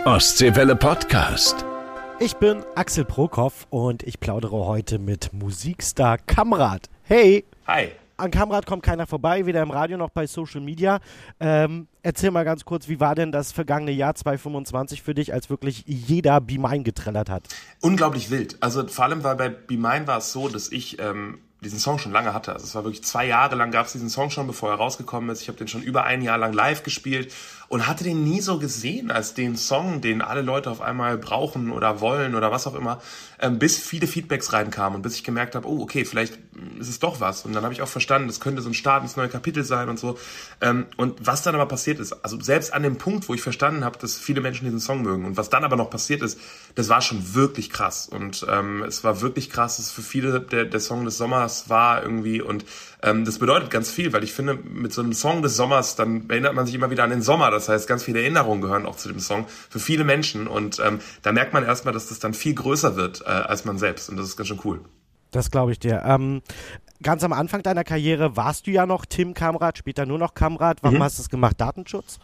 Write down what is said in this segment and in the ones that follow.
Ostseewelle Podcast. Ich bin Axel Prokop und ich plaudere heute mit Musikstar Kamrat. Hey! Hi! An Kamrat kommt keiner vorbei, weder im Radio noch bei Social Media. Erzähl mal ganz kurz, wie war denn das vergangene Jahr 2025 für dich, als wirklich jeder Be Mine getrellert hat? Unglaublich wild. Also vor allem bei Be Mine war es so, dass ich diesen Song schon lange hatte. Also es war wirklich 2 Jahre lang, gab es diesen Song schon, bevor er rausgekommen ist. Ich habe den schon über 1 Jahr lang live gespielt und hatte den nie so gesehen als den Song, den alle Leute auf einmal brauchen oder wollen oder was auch immer, bis viele Feedbacks reinkamen und bis ich gemerkt habe, oh okay, vielleicht ist es doch was. Und dann habe ich auch verstanden, das könnte so ein Start ins neue Kapitel sein und so. Und was dann aber passiert ist, also selbst an dem Punkt, wo ich verstanden habe, dass viele Menschen diesen Song mögen und was dann aber noch passiert ist, das war schon wirklich krass. Und es war wirklich krass, dass für viele der Song des Sommers war irgendwie und das bedeutet ganz viel, weil ich finde, mit so einem Song des Sommers, dann erinnert man sich immer wieder an den Sommer. Das heißt, ganz viele Erinnerungen gehören auch zu dem Song für viele Menschen. Und da merkt man erstmal, dass das dann viel größer wird als man selbst. Und das ist ganz schön cool. Das glaube ich dir. Ganz am Anfang deiner Karriere warst du ja noch Tim Kamrat, später nur noch Kamrat. Warum hast du das gemacht? Datenschutz?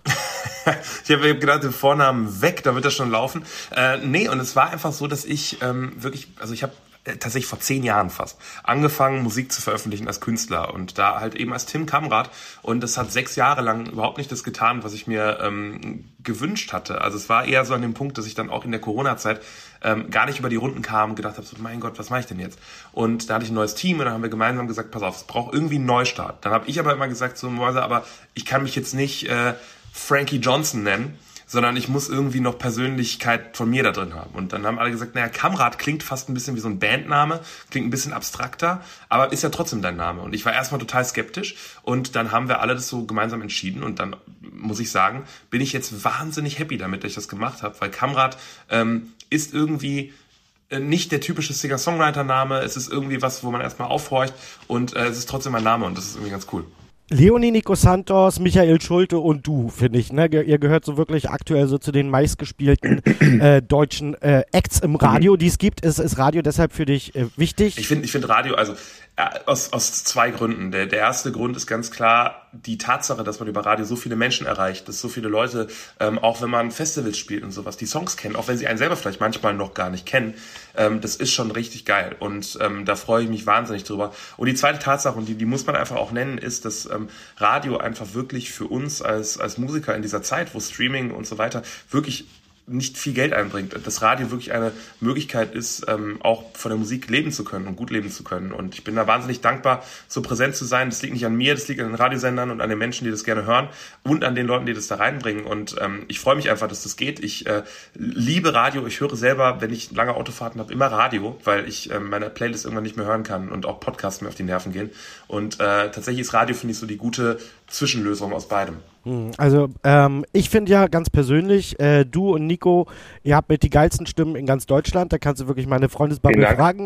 Ich habe gedacht, den Vornamen weg, da wird das schon laufen. Nee, und es war einfach so, dass ich wirklich, also ich habe tatsächlich vor 10 Jahren fast angefangen, Musik zu veröffentlichen als Künstler und da halt eben als Tim Kamrat und das hat 6 Jahre lang überhaupt nicht das getan, was ich mir gewünscht hatte. Also es war eher so an dem Punkt, dass ich dann auch in der Corona-Zeit gar nicht über die Runden kam und gedacht habe, so, mein Gott, was mache ich denn jetzt? Und da hatte ich ein neues Team und dann haben wir gemeinsam gesagt, pass auf, es braucht irgendwie einen Neustart. Dann habe ich aber immer gesagt, so, aber ich kann mich jetzt nicht Frankie Johnson nennen, sondern ich muss irgendwie noch Persönlichkeit von mir da drin haben. Und dann haben alle gesagt, naja, Kamrat klingt fast ein bisschen wie so ein Bandname, klingt ein bisschen abstrakter, aber ist ja trotzdem dein Name. Und ich war erstmal total skeptisch und dann haben wir alle das so gemeinsam entschieden und dann muss ich sagen, bin ich jetzt wahnsinnig happy damit, dass ich das gemacht habe, weil Kamrat ist irgendwie nicht der typische Singer-Songwriter-Name, es ist irgendwie was, wo man erstmal aufhorcht und es ist trotzdem mein Name und das ist irgendwie ganz cool. Leonie Nico Santos, Michael Schulte und du, finde ich. Ne? Ihr gehört so wirklich aktuell so zu den meistgespielten deutschen Acts im Radio, die es gibt. Ist Radio deshalb für dich wichtig? Ich finde Radio, also aus 2 Gründen. Der erste Grund ist ganz klar die Tatsache, dass man über Radio so viele Menschen erreicht, dass so viele Leute, auch wenn man Festivals spielt und sowas, die Songs kennen, auch wenn sie einen selber vielleicht manchmal noch gar nicht kennen, das ist schon richtig geil und da freue ich mich wahnsinnig drüber. Und die zweite Tatsache, und die muss man einfach auch nennen, ist, dass Radio einfach wirklich für uns als Musiker in dieser Zeit, wo Streaming und so weiter wirklich nicht viel Geld einbringt, dass Radio wirklich eine Möglichkeit ist, auch von der Musik leben zu können und gut leben zu können. Und ich bin da wahnsinnig dankbar, so präsent zu sein. Das liegt nicht an mir, das liegt an den Radiosendern und an den Menschen, die das gerne hören und an den Leuten, die das da reinbringen. Und ich freue mich einfach, dass das geht. Ich liebe Radio. Ich höre selber, wenn ich lange Autofahrten habe, immer Radio, weil ich meine Playlist irgendwann nicht mehr hören kann und auch Podcasts mir auf die Nerven gehen. Und tatsächlich ist Radio, finde ich, so die gute Zwischenlösung aus beidem. Also ich finde ja ganz persönlich, du und Nico, ihr habt mit die geilsten Stimmen in ganz Deutschland, da kannst du wirklich meine Freundesbubble fragen.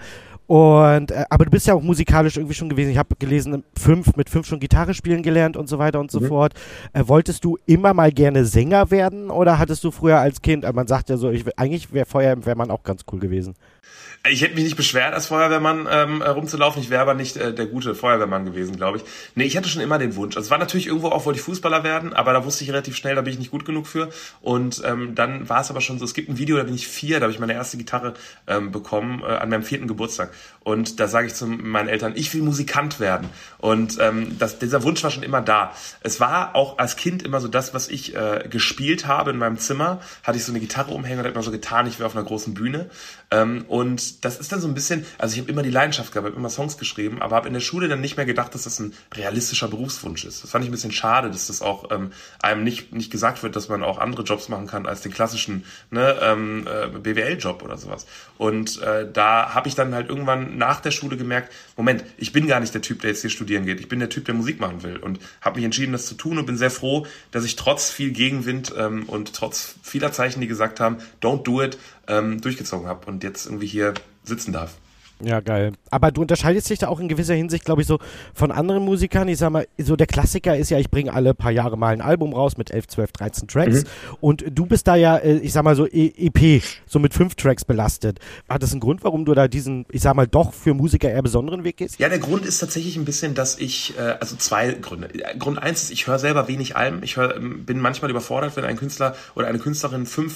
Aber du bist ja auch musikalisch irgendwie schon gewesen. Ich habe gelesen, mit 5 schon Gitarre spielen gelernt und so weiter und so fort. Wolltest du immer mal gerne Sänger werden oder hattest du früher als Kind, man sagt ja so, eigentlich wäre Feuerwehrmann auch ganz cool gewesen. Ich hätte mich nicht beschwert, als Feuerwehrmann rumzulaufen. Ich wäre aber nicht der gute Feuerwehrmann gewesen, glaube ich. Nee, ich hatte schon immer den Wunsch. Also es war natürlich irgendwo auch, wollte ich Fußballer werden, aber da wusste ich relativ schnell, da bin ich nicht gut genug für. Und dann war es aber schon so, es gibt ein Video, da bin ich 4, da habe ich meine erste Gitarre bekommen, an meinem 4. Geburtstag. Und da sage ich zu meinen Eltern, ich will Musikant werden. Und dieser Wunsch war schon immer da. Es war auch als Kind immer so das, was ich gespielt habe in meinem Zimmer. Hatte ich so eine Gitarre umhängen und habe immer so getan, ich wäre auf einer großen Bühne. Und das ist dann so ein bisschen, also ich habe immer die Leidenschaft gehabt, habe immer Songs geschrieben, aber habe in der Schule dann nicht mehr gedacht, dass das ein realistischer Berufswunsch ist. Das fand ich ein bisschen schade, dass das auch einem nicht gesagt wird, dass man auch andere Jobs machen kann als den klassischen BWL-Job oder sowas. Und da habe ich dann halt irgendwann nach der Schule gemerkt, Moment, ich bin gar nicht der Typ, der jetzt hier studieren geht. Ich bin der Typ, der Musik machen will und habe mich entschieden, das zu tun und bin sehr froh, dass ich trotz viel Gegenwind und trotz vieler Zeichen, die gesagt haben, don't do it, durchgezogen habe und jetzt irgendwie hier sitzen darf. Ja, geil. Aber du unterscheidest dich da auch in gewisser Hinsicht, glaube ich, so von anderen Musikern. Ich sag mal, so der Klassiker ist ja, ich bringe alle paar Jahre mal ein Album raus mit 11, 12, 13 Tracks. Und du bist da ja, ich sag mal so EP, so mit 5 Tracks belastet. Hat das einen Grund, warum du da diesen, ich sag mal, doch für Musiker eher besonderen Weg gehst? Ja, der Grund ist tatsächlich ein bisschen, dass ich, also 2 Gründe. Grund 1 ist, ich höre selber wenig Alben. Bin manchmal überfordert, wenn ein Künstler oder eine Künstlerin 5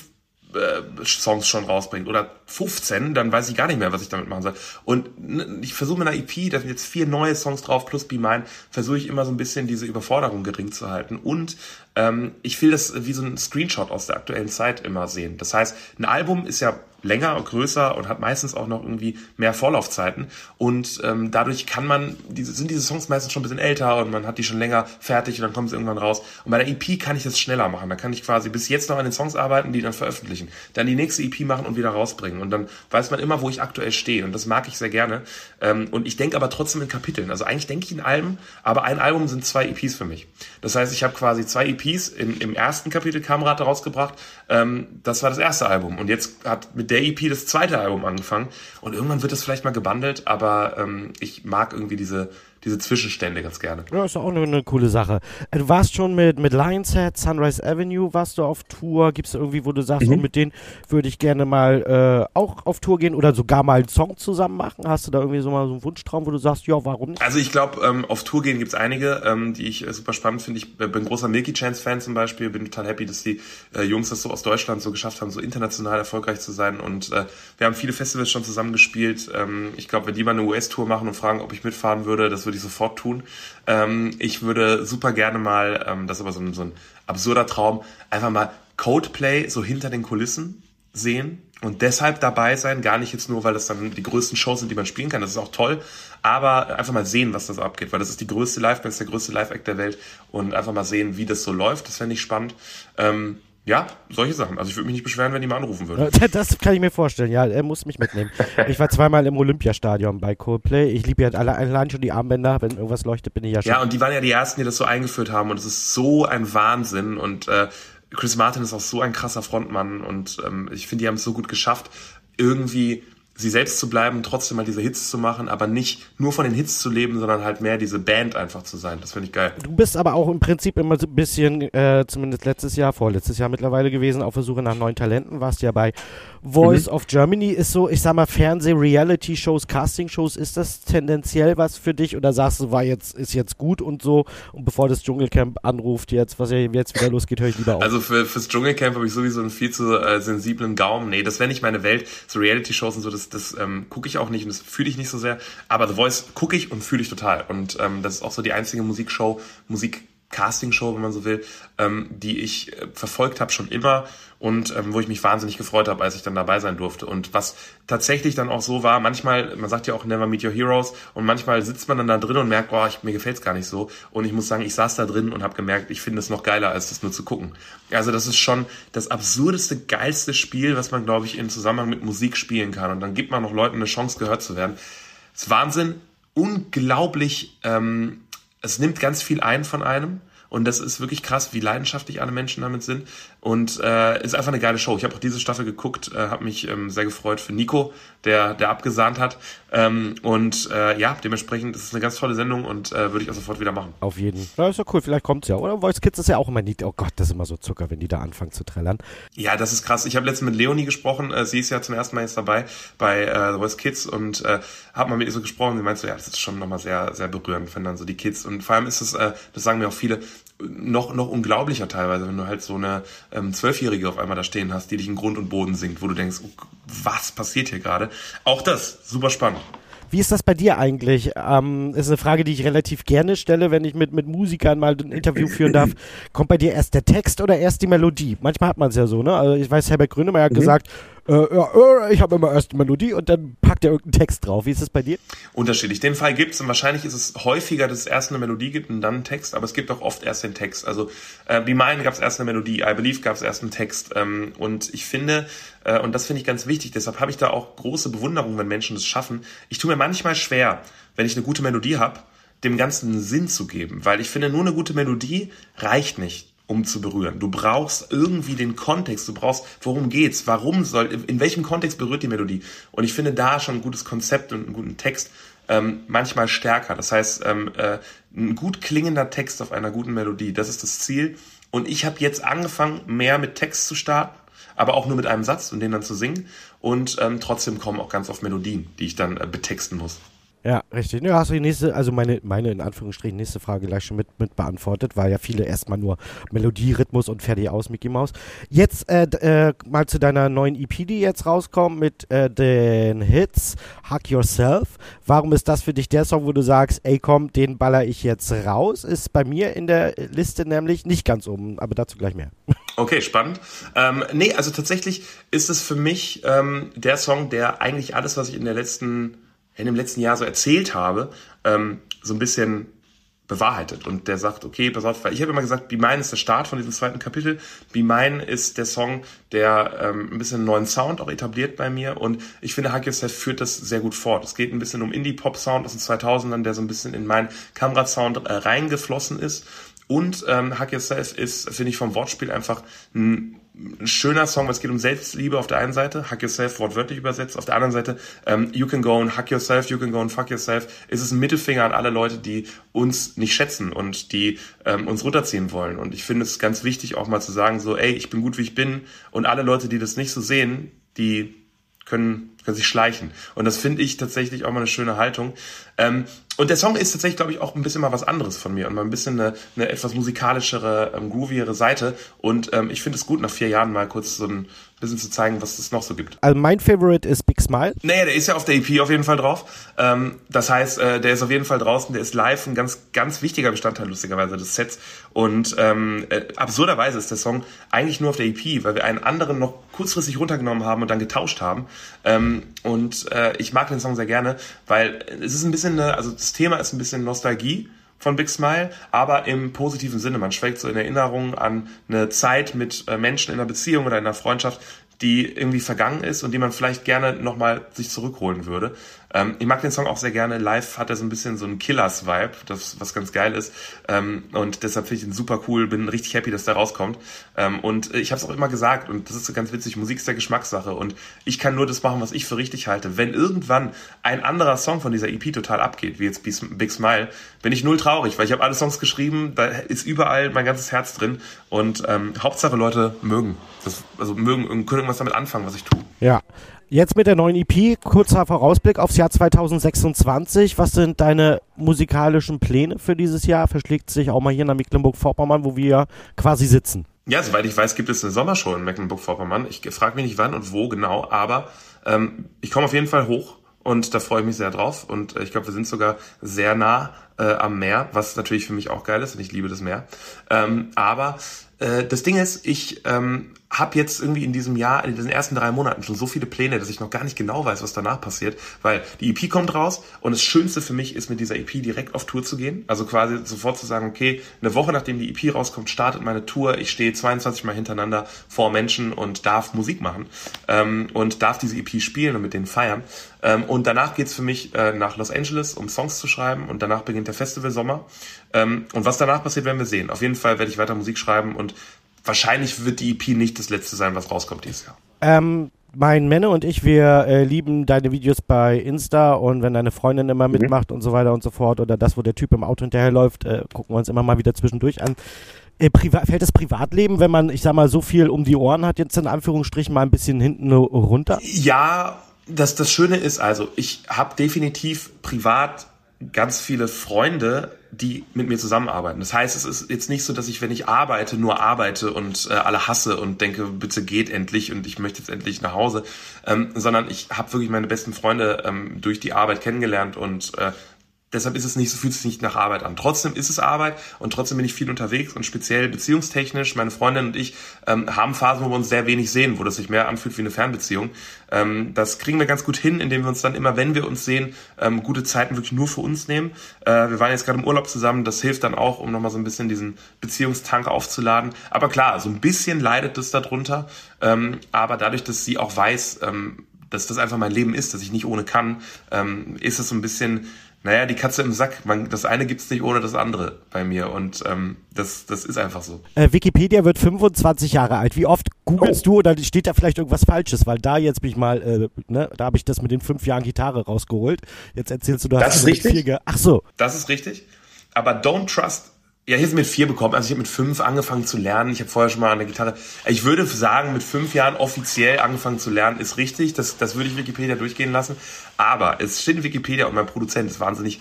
Songs schon rausbringt oder 15, dann weiß ich gar nicht mehr, was ich damit machen soll. Und ich versuche mit einer EP, da sind jetzt 4 neue Songs drauf plus Be Mine, versuche ich immer so ein bisschen diese Überforderung gering zu halten. Und ich will das wie so ein Screenshot aus der aktuellen Zeit immer sehen. Das heißt, ein Album ist ja länger und größer und hat meistens auch noch irgendwie mehr Vorlaufzeiten und dadurch sind diese Songs meistens schon ein bisschen älter und man hat die schon länger fertig und dann kommen sie irgendwann raus. Und bei der EP kann ich das schneller machen. Da kann ich quasi bis jetzt noch an den Songs arbeiten, die dann veröffentlichen, dann die nächste EP machen und wieder rausbringen und dann weiß man immer, wo ich aktuell stehe und das mag ich sehr gerne. Und ich denke aber trotzdem in Kapiteln. Also eigentlich denke ich in Alben, aber ein Album sind 2 EPs für mich. Das heißt, ich habe quasi 2 EPs im ersten Kapitel Kamerad rausgebracht. Das war das erste Album und jetzt hat mit der EP das zweite Album angefangen und irgendwann wird das vielleicht mal gebundelt, aber ich mag irgendwie diese Zwischenstände ganz gerne. Ja, ist auch eine coole Sache. Du warst schon mit Lionshead, Sunrise Avenue, warst du auf Tour? Gibt es irgendwie, wo du sagst, mit denen würde ich gerne mal auch auf Tour gehen oder sogar mal einen Song zusammen machen? Hast du da irgendwie so mal so einen Wunschtraum, wo du sagst, ja, warum nicht? Also ich glaube, auf Tour gehen gibt es einige, die ich super spannend finde. Ich bin großer Milky Chance Fan zum Beispiel, bin total happy, dass die Jungs das so aus Deutschland so geschafft haben, so international erfolgreich zu sein und wir haben viele Festivals schon zusammen gespielt. Ich glaube, wenn die mal eine US-Tour machen und fragen, ob ich mitfahren würde, das würde ich sofort tun. Ich würde super gerne mal, das ist aber so ein absurder Traum, einfach mal Coldplay so hinter den Kulissen sehen und deshalb dabei sein, gar nicht jetzt nur, weil das dann die größten Shows sind, die man spielen kann, das ist auch toll, aber einfach mal sehen, was das abgeht, weil das ist die größte Liveband, das ist der größte Live-Act der Welt und einfach mal sehen, wie das so läuft, das fände ich spannend. Ja, solche Sachen. Also ich würde mich nicht beschweren, wenn die mal anrufen würden. Das kann ich mir vorstellen, ja, er muss mich mitnehmen. Ich war 2-mal im Olympiastadion bei Coldplay. Ich liebe ja allein schon die Armbänder, wenn irgendwas leuchtet, bin ich ja schon. Ja, und die waren ja die Ersten, die das so eingeführt haben und es ist so ein Wahnsinn und Chris Martin ist auch so ein krasser Frontmann und ich finde, die haben es so gut geschafft, irgendwie sie selbst zu bleiben, trotzdem mal diese Hits zu machen, aber nicht nur von den Hits zu leben, sondern halt mehr diese Band einfach zu sein. Das finde ich geil. Du bist aber auch im Prinzip immer so ein bisschen, zumindest vorletztes Jahr mittlerweile gewesen, auf der Suche nach neuen Talenten. Warst ja bei Voice of Germany. Ist so, ich sag mal, Fernseh-Reality-Shows, Casting-Shows, ist das tendenziell was für dich oder sagst du, ist jetzt gut und so und bevor das Dschungelcamp anruft jetzt, was ja jetzt wieder losgeht, höre ich lieber auf? Also fürs Dschungelcamp habe ich sowieso einen viel zu sensiblen Gaumen. Nee, das wäre nicht meine Welt. So Reality-Shows und so, das gucke ich auch nicht und das fühle ich nicht so sehr. Aber The Voice gucke ich und fühle ich total. Und das ist auch so die einzige Casting-Show, wenn man so will, die ich verfolgt habe schon immer und wo ich mich wahnsinnig gefreut habe, als ich dann dabei sein durfte. Und was tatsächlich dann auch so war, manchmal, man sagt ja auch Never Meet Your Heroes und manchmal sitzt man dann da drin und merkt, mir gefällt's gar nicht so. Und ich muss sagen, ich saß da drin und habe gemerkt, ich finde es noch geiler, als das nur zu gucken. Also das ist schon das absurdeste, geilste Spiel, was man, glaube ich, im Zusammenhang mit Musik spielen kann. Und dann gibt man noch Leuten eine Chance, gehört zu werden. Das ist Wahnsinn, unglaublich. Es nimmt ganz viel ein von einem und das ist wirklich krass, wie leidenschaftlich alle Menschen damit sind und ist einfach eine geile Show. Ich habe auch diese Staffel geguckt, habe mich sehr gefreut für Nico, der abgesahnt hat dementsprechend ist es eine ganz tolle Sendung und würde ich auch sofort wieder machen. Auf jeden Fall. Ja, ist ja cool, vielleicht kommt's ja, oder? Voice Kids ist ja auch immer nicht, oh Gott, das ist immer so Zucker, wenn die da anfangen zu trällern. Ja, das ist krass. Ich habe letztens mit Leonie gesprochen, sie ist ja zum ersten Mal jetzt dabei bei The Voice Kids und habe mal mit ihr so gesprochen, sie meinte so, ja, das ist schon nochmal sehr, sehr berührend, wenn dann so die Kids und vor allem ist es, das sagen mir auch viele, noch unglaublicher teilweise, wenn du halt so eine 12-Jährige auf einmal da stehen hast, die dich in Grund und Boden singt, wo du denkst, oh, was passiert hier gerade? Auch das, super spannend. Wie ist das bei dir eigentlich? Ist eine Frage, die ich relativ gerne stelle, wenn ich mit Musikern mal ein Interview führen darf. Kommt bei dir erst der Text oder erst die Melodie? Manchmal hat man es ja so, ne? Also ich weiß, Herbert Grönemeyer hat gesagt, ich habe immer erst die Melodie und dann packt er irgendeinen Text drauf. Wie ist das bei dir? Unterschiedlich. Den Fall gibt's und wahrscheinlich ist es häufiger, dass es erst eine Melodie gibt und dann einen Text, aber es gibt auch oft erst den Text. Also Be Mine gab's erst eine Melodie, I Believe gab's erst einen Text und ich finde, und das finde ich ganz wichtig, deshalb habe ich da auch große Bewunderung, wenn Menschen das schaffen. Ich tue mir manchmal schwer, wenn ich eine gute Melodie habe, dem Ganzen einen Sinn zu geben, weil ich finde, nur eine gute Melodie reicht nicht. um zu berühren. Du brauchst irgendwie den Kontext, du brauchst, worum geht's, in welchem Kontext berührt die Melodie. Und ich finde da schon ein gutes Konzept und einen guten Text manchmal stärker. Das heißt, ein gut klingender Text auf einer guten Melodie, das ist das Ziel. Und ich habe jetzt angefangen, mehr mit Text zu starten, aber auch nur mit einem Satz und den dann zu singen. Und trotzdem kommen auch ganz oft Melodien, die ich dann betexten muss. Ja, richtig. Ja, hast du die nächste, also meine in Anführungsstrichen nächste Frage gleich schon mit beantwortet, weil ja viele erstmal nur Melodie, Rhythmus und fertig aus, Mickey Mouse. Jetzt mal zu deiner neuen EP, die jetzt rauskommt mit den Hits Hug Yourself. Warum ist das für dich der Song, wo du sagst, ey komm, den baller ich jetzt raus? Ist bei mir in der Liste nämlich nicht ganz oben, aber dazu gleich mehr. Okay, spannend. Also tatsächlich ist es für mich der Song, der eigentlich alles, was ich in dem letzten Jahr so erzählt habe, so ein bisschen bewahrheitet. Und der sagt, okay, pass auf, weil ich habe immer gesagt, Be Mine ist der Start von diesem zweiten Kapitel. Be Mine ist der Song, der ein bisschen einen neuen Sound auch etabliert bei mir. Und ich finde, Hug Yourself führt das sehr gut fort. Es geht ein bisschen um Indie-Pop-Sound aus den 2000ern, der so ein bisschen in meinen Kamera-Sound reingeflossen ist. Und Hug Yourself ist, finde ich, vom Wortspiel einfach ein schöner Song, weil es geht um Selbstliebe auf der einen Seite, Hug Yourself wortwörtlich übersetzt, auf der anderen Seite You can go and hug yourself, you can go and fuck yourself. Es ist ein Mittelfinger an alle Leute, die uns nicht schätzen und die uns runterziehen wollen. Und ich finde es ganz wichtig, auch mal zu sagen, so, ey, ich bin gut, wie ich bin. Und alle Leute, die das nicht so sehen, die können sich schleichen. Und das finde ich tatsächlich auch mal eine schöne Haltung. Und der Song ist tatsächlich, glaube ich, auch ein bisschen mal was anderes von mir und mal ein bisschen eine etwas musikalischere, grooviere Seite. Und ich finde es gut, nach 4 Jahren mal kurz so ein bisschen zu zeigen, was es noch so gibt. Also mein Favorite ist Big Smile. Naja, der ist ja auf der EP auf jeden Fall drauf. Das heißt, der ist auf jeden Fall draußen. Der ist live ein ganz, ganz wichtiger Bestandteil, lustigerweise, des Sets. Und absurderweise ist der Song eigentlich nur auf der EP, weil wir einen anderen noch kurzfristig runtergenommen haben und dann getauscht haben. Ich mag den Song sehr gerne, weil es ist ein bisschen das Thema ist ein bisschen Nostalgie von Big Smile, aber im positiven Sinne. Man schwelgt so in Erinnerung an eine Zeit mit Menschen in einer Beziehung oder in einer Freundschaft, die irgendwie vergangen ist und die man vielleicht gerne nochmal sich zurückholen würde. Ich mag den Song auch sehr gerne. Live hat er so ein bisschen so einen Killers-Vibe, was ganz geil ist. Und deshalb finde ich ihn super cool, bin richtig happy, dass der rauskommt. Und ich habe es auch immer gesagt, und das ist so ganz witzig, Musik ist der Geschmackssache. Und ich kann nur das machen, was ich für richtig halte. Wenn irgendwann ein anderer Song von dieser EP total abgeht, wie jetzt Big Smile, bin ich null traurig, weil ich habe alle Songs geschrieben, da ist überall mein ganzes Herz drin. Und Hauptsache Leute mögen können irgendwas damit anfangen, was ich tue. Ja. Jetzt mit der neuen EP, kurzer Vorausblick aufs Jahr 2026. Was sind deine musikalischen Pläne für dieses Jahr? Verschlägt sich auch mal hier nach Mecklenburg-Vorpommern, wo wir quasi sitzen? Ja, soweit ich weiß, gibt es eine Sommershow in Mecklenburg-Vorpommern. Ich frage mich nicht wann und wo genau, aber ich komme auf jeden Fall hoch und da freue ich mich sehr drauf. Und ich glaube, wir sind sogar sehr nah am Meer, was natürlich für mich auch geil ist und ich liebe das Meer. Aber das Ding ist, ich habe jetzt irgendwie in diesem Jahr, in diesen ersten 3 Monaten schon so viele Pläne, dass ich noch gar nicht genau weiß, was danach passiert, weil die EP kommt raus und das Schönste für mich ist, mit dieser EP direkt auf Tour zu gehen, also quasi sofort zu sagen, okay, eine Woche nachdem die EP rauskommt, startet meine Tour, ich stehe 22 Mal hintereinander vor Menschen und darf Musik machen und darf diese EP spielen und mit denen feiern und danach geht's für mich nach Los Angeles, um Songs zu schreiben und danach beginnt der Festivalsommer und was danach passiert, werden wir sehen. Auf jeden Fall werde ich weiter Musik schreiben und wahrscheinlich wird die EP nicht das letzte sein, was rauskommt dieses Jahr. Mein Männer und ich, wir lieben deine Videos bei Insta und wenn deine Freundin immer mitmacht und so weiter und so fort oder das, wo der Typ im Auto hinterherläuft, gucken wir uns immer mal wieder zwischendurch an. Fällt das Privatleben, wenn man, ich sag mal, so viel um die Ohren hat, jetzt in Anführungsstrichen mal ein bisschen hinten runter? Ja, das Schöne ist also, ich habe definitiv privat ganz viele Freunde, die mit mir zusammenarbeiten. Das heißt, es ist jetzt nicht so, dass ich, wenn ich arbeite, nur arbeite und alle hasse und denke, bitte geht endlich und ich möchte jetzt endlich nach Hause, sondern ich habe wirklich meine besten Freunde durch die Arbeit kennengelernt und deshalb ist es nicht, so fühlt es sich nicht nach Arbeit an. Trotzdem ist es Arbeit und trotzdem bin ich viel unterwegs und speziell beziehungstechnisch, meine Freundin und ich haben Phasen, wo wir uns sehr wenig sehen, wo das sich mehr anfühlt wie eine Fernbeziehung. Das kriegen wir ganz gut hin, indem wir uns dann immer, wenn wir uns sehen, gute Zeiten wirklich nur für uns nehmen. Wir waren jetzt gerade im Urlaub zusammen, das hilft dann auch, um nochmal so ein bisschen diesen Beziehungstank aufzuladen. Aber klar, so ein bisschen leidet es darunter, aber dadurch, dass sie auch weiß, dass das einfach mein Leben ist, dass ich nicht ohne kann, ist es so ein bisschen Naja, die Katze im Sack. Das eine gibt's nicht ohne das andere bei mir. Und das ist einfach so. Wikipedia wird 25 Jahre alt. Wie oft googelst du oder steht da vielleicht irgendwas Falsches? Weil da jetzt bin ich mal, da habe ich das mit den 5 Jahren Gitarre rausgeholt. Jetzt erzählst du, das ist richtig. Ach so. Das ist richtig. Aber Don't Trust. Ja, ich habe mit 4 bekommen. Also ich habe mit 5 angefangen zu lernen. Ich habe vorher schon mal an der Gitarre. Ich würde sagen, mit 5 Jahren offiziell angefangen zu lernen, ist richtig. Das würde ich Wikipedia durchgehen lassen. Aber es steht in Wikipedia und mein Produzent ist wahnsinnig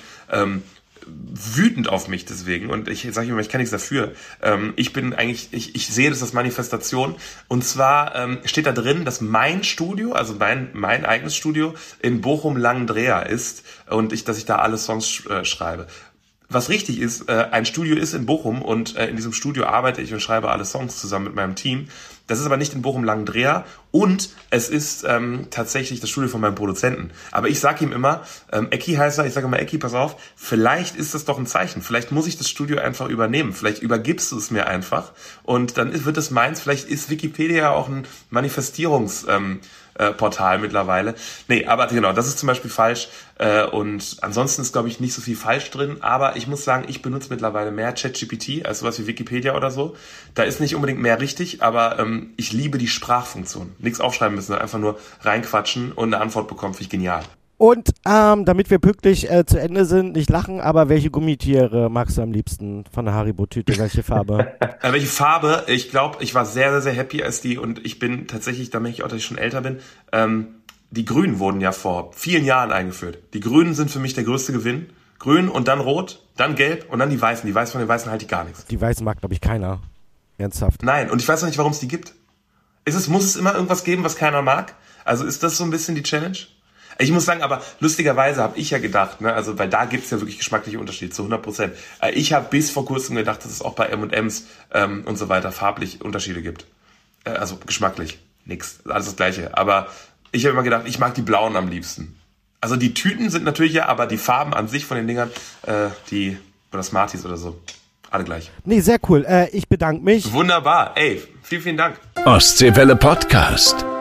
wütend auf mich deswegen. Und ich sage immer, ich kann nichts dafür. Ich sehe das als Manifestation. Und zwar steht da drin, dass mein Studio, also mein eigenes Studio in Bochum-Langendreher ist und dass ich da alle Songs schreibe. Was richtig ist, ein Studio ist in Bochum und in diesem Studio arbeite ich und schreibe alle Songs zusammen mit meinem Team. Das ist aber nicht in Bochum-Langendreher und es ist tatsächlich das Studio von meinem Produzenten. Aber ich sage ihm immer, Ecki heißt er, ich sage immer, Ecki, pass auf, vielleicht ist das doch ein Zeichen. Vielleicht muss ich das Studio einfach übernehmen. Vielleicht übergibst du es mir einfach und dann wird es meins. Vielleicht ist Wikipedia auch ein Manifestierungs- Portal mittlerweile. Nee, aber genau, das ist zum Beispiel falsch. Und ansonsten ist, glaube ich, nicht so viel falsch drin. Aber ich muss sagen, ich benutze mittlerweile mehr ChatGPT als sowas wie Wikipedia oder so. Da ist nicht unbedingt mehr richtig, aber ich liebe die Sprachfunktion. Nichts aufschreiben müssen, einfach nur reinquatschen und eine Antwort bekommen. Finde ich genial. Und damit wir pünktlich zu Ende sind, nicht lachen, aber welche Gummitiere magst du am liebsten von der Haribo-Tüte? Welche Farbe? Welche Farbe? Ich glaube, ich war sehr, sehr, sehr happy als die und ich bin tatsächlich, da merke ich auch, dass ich schon älter bin, die Grünen wurden ja vor vielen Jahren eingeführt. Die Grünen sind für mich der größte Gewinn. Grün und dann Rot, dann Gelb und dann die Weißen. Die Weißen von den Weißen halte ich gar nichts. Die Weißen mag, glaube ich, keiner. Ernsthaft. Nein, und ich weiß noch nicht, warum es die gibt. Muss es immer irgendwas geben, was keiner mag? Also ist das so ein bisschen die Challenge? Ich muss sagen, aber lustigerweise habe ich ja gedacht, ne, also weil da gibt's ja wirklich geschmackliche Unterschiede zu 100%. Ich habe bis vor kurzem gedacht, dass es auch bei M&M's und so weiter farblich Unterschiede gibt. Also geschmacklich, nix, alles das Gleiche. Aber ich habe immer gedacht, ich mag die blauen am liebsten. Also die Tüten sind natürlich ja, aber die Farben an sich von den Dingern, oder Smarties oder so, alle gleich. Nee, sehr cool. Ich bedanke mich. Wunderbar. Ey, vielen, vielen Dank. Ostseewelle Podcast.